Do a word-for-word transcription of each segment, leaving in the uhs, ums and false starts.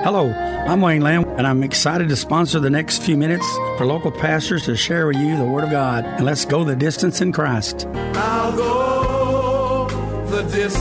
Hello, I'm Wayne Lamb, and I'm excited to sponsor the next few minutes for local pastors to share with you the Word of God. And let's go the distance in Christ. I'll go the distance.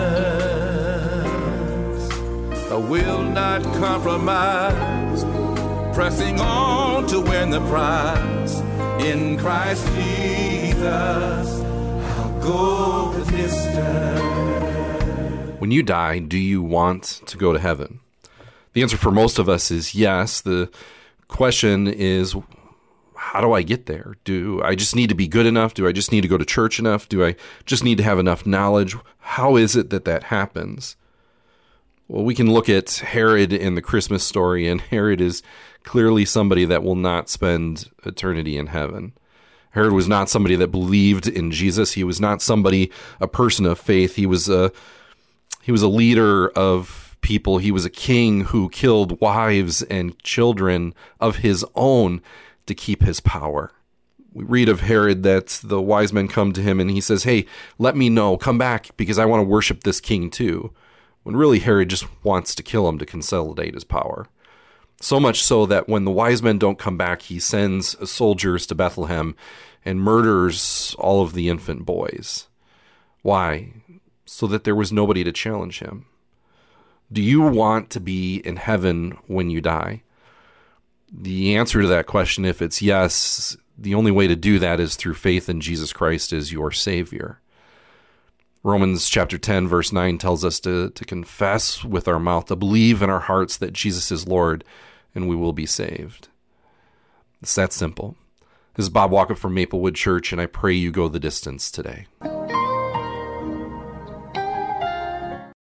I will not compromise. Pressing on to win the prize. In Christ Jesus, I'll go the distance. When you die, do you want to go to heaven? The answer for most of us is yes. The question is, how do I get there? Do I just need to be good enough? Do I just need to go to church enough? Do I just need to have enough knowledge? How is it that that happens? Well, we can look at Herod in the Christmas story, and Herod is clearly somebody that will not spend eternity in heaven. Herod was not somebody that believed in Jesus. He was not somebody, a person of faith. He was a, he was a leader of people. He was a king who killed wives and children of his own to keep his power. We read of Herod that the wise men come to him and he says, hey, let me know, come back because I want to worship this king too. When really Herod just wants to kill him to consolidate his power. So much so that when the wise men don't come back, he sends soldiers to Bethlehem and murders all of the infant boys. Why? So that there was nobody to challenge him. Do you want to be in heaven when you die? The answer to that question, if it's yes, the only way to do that is through faith in Jesus Christ as your Savior. Romans chapter ten, verse nine tells us to, to confess with our mouth, to believe in our hearts that Jesus is Lord, and we will be saved. It's that simple. This is Bob Walker from Maplewood Church, and I pray you go the distance today.